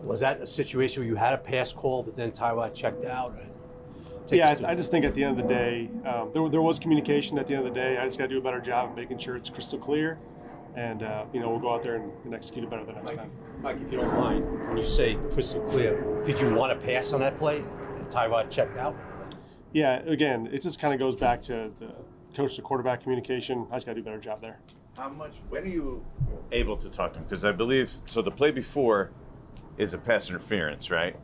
Was that a situation where you had a pass call, but then Tyrod checked out? Yeah, I just think at the end of the day, there was communication at the end of the day. I just got to do a better job of making sure it's crystal clear. And, we'll go out there and execute it better the next time. Mike, if you don't mind, when you say crystal clear, did you want to pass on that play and Tyrod checked out? Yeah, again, it just kind of goes back to the coach to quarterback communication. I just got to do a better job there. When are you able to talk to him? Because I believe, so the play before is a pass interference, right?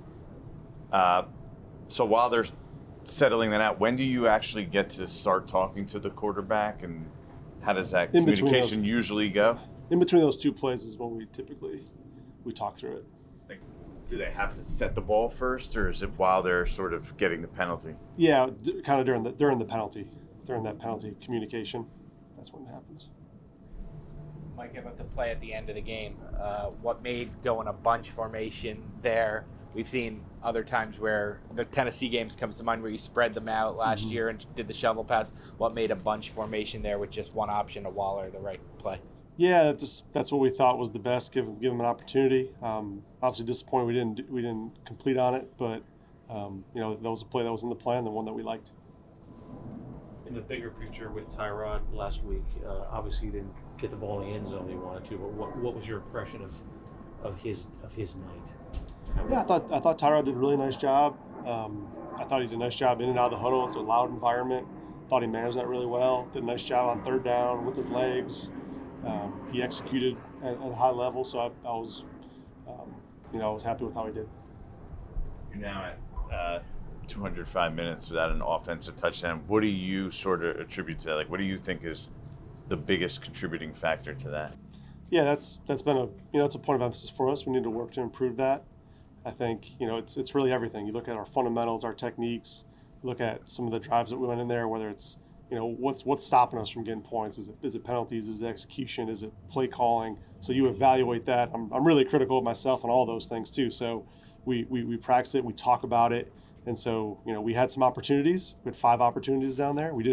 So while they're settling that out, when do you actually get to start talking to the quarterback, and how does that communication usually go? In between those two plays is when we talk through it. Like, do they have to set the ball first, or is it while they're sort of getting the penalty? Yeah, kind of during the penalty, during that penalty communication. That's when it happens. Mike, about the play at the end of the game, what made going a bunch formation there? We've seen other times where the Tennessee games comes to mind where you spread them out last year and did the shovel pass. What made a bunch formation there with just one option, a Waller, the right play? Yeah, that's what we thought was the best. Give them an opportunity. Obviously disappointed we didn't complete on it, but that was a play that was in the plan, the one that we liked. In the bigger picture with Tyrod last week, obviously you didn't get the ball in the end zone you wanted to, but what was your impression of his night? Yeah, I thought Tyrod did a really nice job. I thought he did a nice job in and out of the huddle. It's a loud environment. Thought he managed that really well. Did a nice job on third down with his legs. He executed at a high level, so I was happy with how he did. You're now at 205 minutes without an offensive touchdown. What do you sort of attribute to that? Like, what do you think is the biggest contributing factor to that? Yeah, that's been it's a point of emphasis for us. We need to work to improve that. I think it's really everything. You look at our fundamentals, our techniques. Look at some of the drives that we went in there. Whether it's what's stopping us from getting points? Is it penalties? Is it execution? Is it play calling? So you evaluate that. I'm really critical of myself on all those things too. So we practice it. We talk about it. And so we had some opportunities. We had 5 opportunities down there. We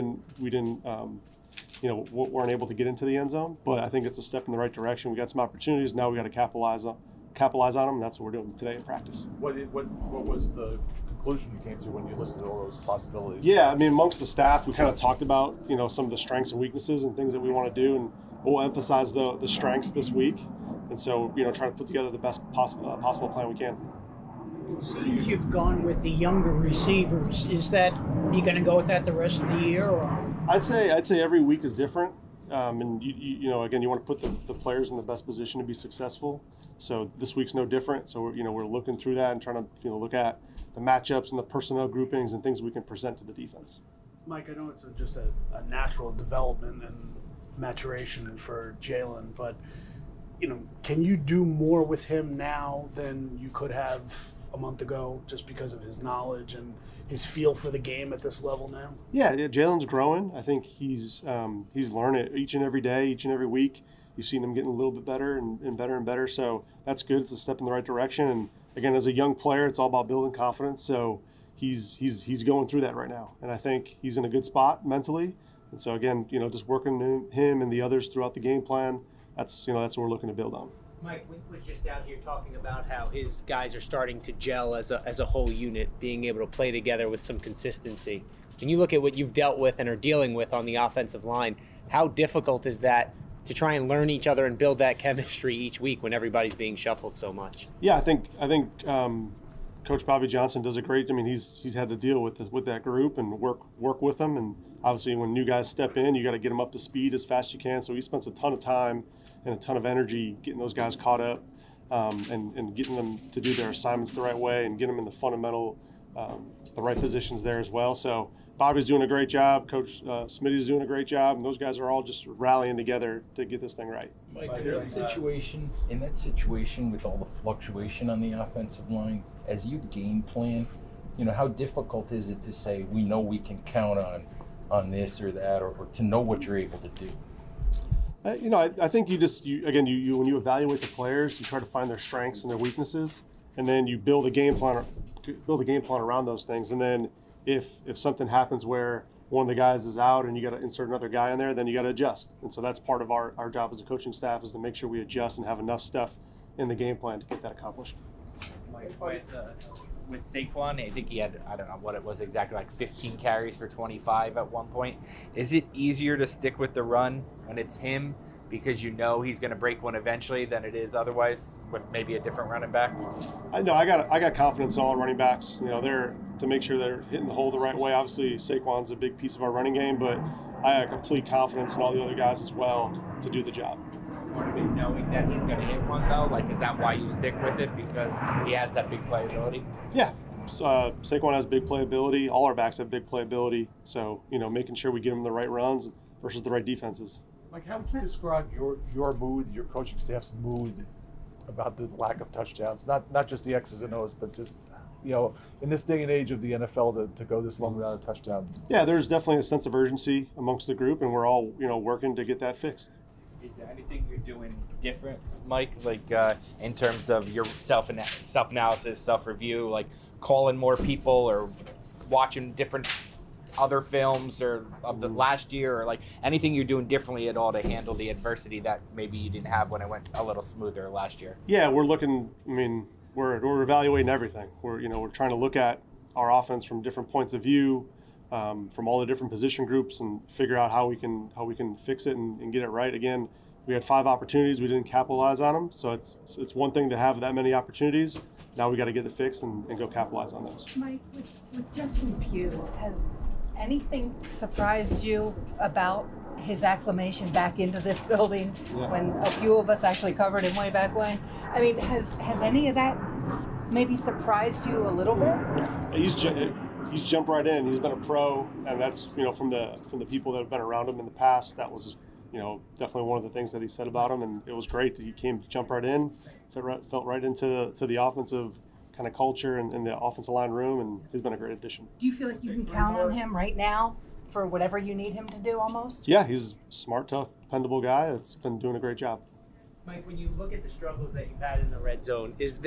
weren't able to get into the end zone. But I think it's a step in the right direction. We got some opportunities. Now we got to capitalize on them, and that's what we're doing today in practice. What was the conclusion you came to when you listed all those possibilities? Yeah, I mean, amongst the staff, we kind of talked about some of the strengths and weaknesses and things that we want to do, and we'll emphasize the strengths this week. And so, trying to put together the best possible plan we can. It seems you've gone with the younger receivers. Is that you going to go with that the rest of the year, or? I'd say every week is different, and again, you want to put the players in the best position to be successful. So this week's no different. So we're looking through that and trying to look at the matchups and the personnel groupings and things we can present to the defense. Mike, I know it's just a natural development and maturation for Jalen, but can you do more with him now than you could have a month ago, just because of his knowledge and his feel for the game at this level now? Yeah, Jalen's growing. I think he's learning each and every day, each and every week. You've seen him getting a little bit better and better and better. So that's good. It's a step in the right direction. And again, as a young player, it's all about building confidence. So he's going through that right now. And I think he's in a good spot mentally. And so again, just working him and the others throughout the game plan, that's what we're looking to build on. Mike, Wink was just out here talking about how his guys are starting to gel as a whole unit, being able to play together with some consistency. When you look at what you've dealt with and are dealing with on the offensive line, how difficult is that to try and learn each other and build that chemistry each week when everybody's being shuffled so much? Yeah, I think Coach Bobby Johnson does a great. I mean, he's had to deal with that group and work with them. And obviously, when new guys step in, you got to get them up to speed as fast as you can. So he spends a ton of time and a ton of energy getting those guys caught up and getting them to do their assignments the right way and get them in the fundamental, the right positions there as well. So Bobby's doing a great job. Coach Smitty's doing a great job, and those guys are all just rallying together to get this thing right. Mike, in that situation with all the fluctuation on the offensive line, as you game plan, how difficult is it to say we know we can count on this or that, or to know what you're able to do? I think when you evaluate the players, you try to find their strengths and their weaknesses, and then you build a game plan around those things, and then if something happens where one of the guys is out and you got to insert another guy in there, then you got to adjust. And so that's part of our job as a coaching staff, is to make sure we adjust and have enough stuff in the game plan to get that accomplished. Like with Saquon, I think he had, I don't know what it was exactly, like 15 carries for 25 at one point. Is it easier to stick with the run when it's him because you know he's going to break one eventually than it is otherwise with maybe a different running back? I know I got confidence in all our running backs. You know, they're to make sure they're hitting the hole the right way. Obviously, Saquon's a big piece of our running game, but I have complete confidence in all the other guys as well to do the job. Part of it knowing that he's going to hit one though, like is that why you stick with it because he has that big playability? Yeah, Saquon has big playability. All our backs have big playability. So you know, making sure we give them the right runs versus the right defenses. Mike, how would you describe your mood, your coaching staff's mood about the lack of touchdowns? Not just the X's and O's, but just, you know, in this day and age of the NFL to go this long without a touchdown. Yeah, there's definitely a sense of urgency amongst the group, and we're all, you know, working to get that fixed. Is there anything you're doing different, Mike, like in terms of your self-analysis, self-review, like calling more people or watching different other films or of the last year, or like anything you're doing differently at all to handle the adversity that maybe you didn't have when it went a little smoother last year? Yeah, we're looking, I mean, we're evaluating everything. We're trying to look at our offense from different points of view, from all the different position groups, and figure out how we can fix it and get it right. Again, we had 5 opportunities, we didn't capitalize on them. So it's one thing to have that many opportunities. Now we got to get it fixed and go capitalize on those. Mike, with Justin Pugh, has anything surprised you about his acclimation back into this building when a few of us actually covered him way back when? I mean, has any of that maybe surprised you a little bit? He's jumped right in. He's been a pro, and that's, you know, from the people that have been around him in the past. That was, you know, definitely one of the things that he said about him, and it was great that he jumped right in, felt right into the offensive kind of culture and the offensive line room, and he's been a great addition. Do you feel like you can count on him right now for whatever you need him to do almost? Yeah, he's a smart, tough, dependable guy that's been doing a great job. Mike, when you look at the struggles that you've had in the red zone, is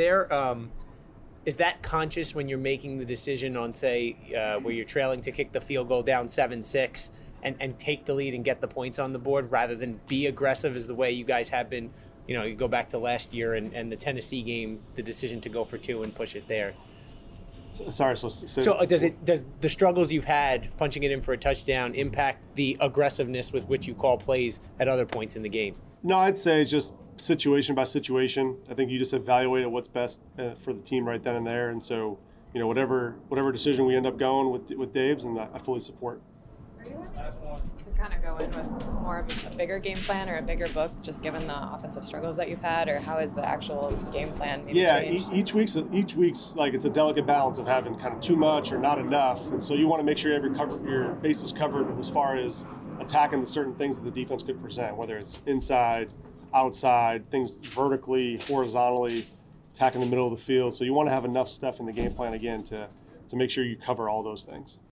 that conscious when you're making the decision on, say, where you're trailing to kick the field goal down 7-6 and take the lead and get the points on the board rather than be aggressive as the way you guys have been? You know, you go back to last year and the Tennessee game, the decision to go for 2 and push it there. Sorry, so does the struggles you've had punching it in for a touchdown impact the aggressiveness with which you call plays at other points in the game? No, I'd say it's just situation by situation. I think you just evaluate what's best for the team right then and there, and so, you know, whatever decision we end up going with Dave's, and I fully support. Are you looking to kind of go in with more of a bigger game plan or a bigger book, just given the offensive struggles that you've had, or how is the actual game plan maybe changed? Each week's like it's a delicate balance of having kind of too much or not enough, and so you want to make sure your base is covered as far as attacking the certain things that the defense could present, whether it's inside, outside, things vertically, horizontally, attacking the middle of the field. So you want to have enough stuff in the game plan again to make sure you cover all those things.